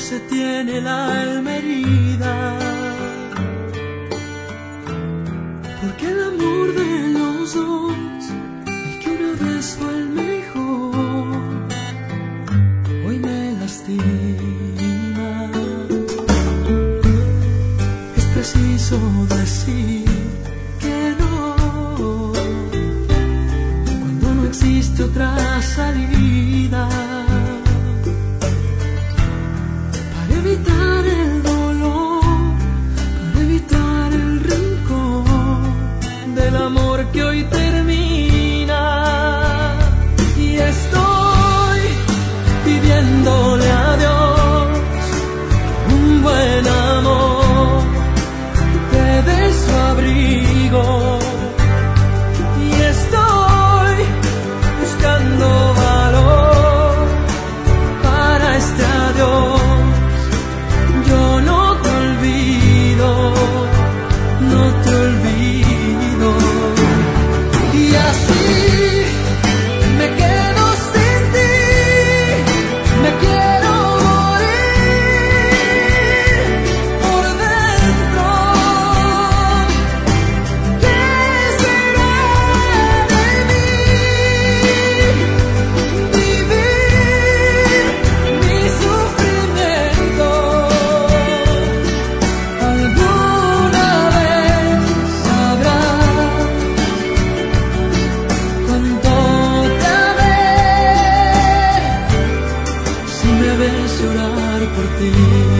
se tiene el alma herida, porque el amor de los dos, el que una vez fue el mejor, hoy me lastima. Es preciso decir que no, cuando no existe otra salida, para evitar el dolor, para evitar el rencor del amor que hoy termina. Y estoy pidiéndole a Dios un buen amor, te dé su abrigo. Y estoy buscando valor para este adiós. Yo no te olvido, no te olvido. Y así me quedo sin ti, me quiero morir por dentro. ¿Qué será de mí? Vivir mi sufrimiento. Alguna vez sabrás cuánto te amé, si me ves llorar por ti.